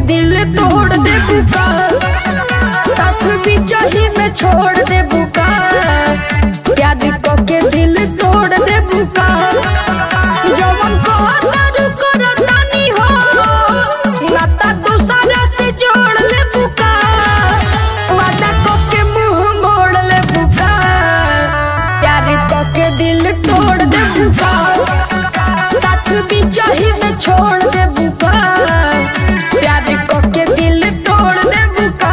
दिल तोड़ दे बुका, साथ भी चाही में छोड़ दे बुका, प्यार को के दिल तोड़ दे बुका। जवन को तारू करतानी हो नाता दूसरा से जोड़ ले बुका, वादा को के मुंह मोड़ ले बुका, प्यार को के दिल तोड़ दे बुका, साथ भी चाही में छोड़ दे बुका, प्यार को के दिल तोड़ दे बुका।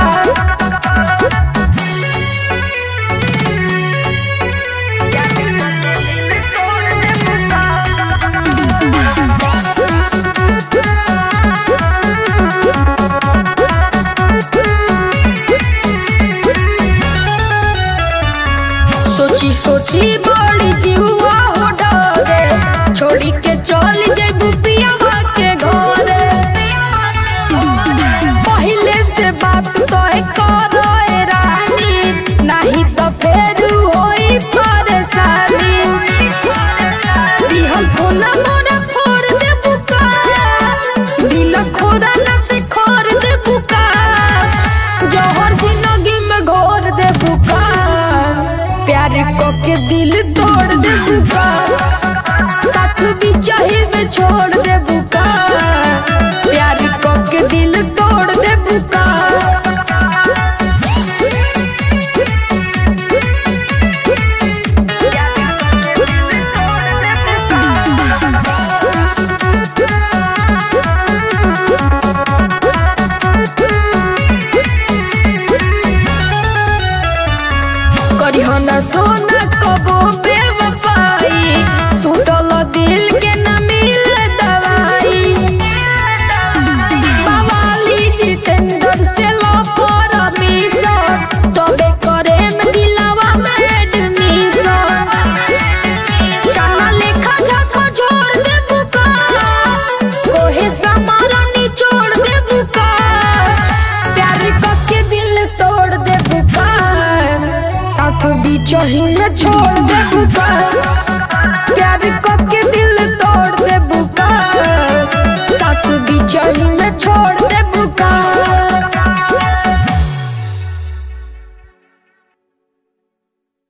सोची सोची बड़ी जीवा हो डरे, छोड़ी के चल जेबू पियावा के घरे, पहले से बात तोय करो ए रानी, नहीं तो फेर होई परेशानी। दिहल फोना मोरा फोड़ दे बुका, दिल खोरा न से खोर दे बुका, जहर जिंदगी में घोर दे बुका, प्यार को के दिल तोड़ दे बुका, साथ भी चाही में छोड़ दे बुका, प्यार को के दिल तोड़ दे बुका। करिहो ना सोना कबो बेवफाई, टूटल दिल के न मिले दवाई, बवाली जितेंद्र से लो परमिशन, तबे करे में दिलवा में एडमिशन, चना लेखा झका छोड़ दे बुका, कोहे समारा निचोड़ दे बुका, प्यार को के दिल तोड़ दे बुका, साथ भी चाही में छोड़ दे बुका।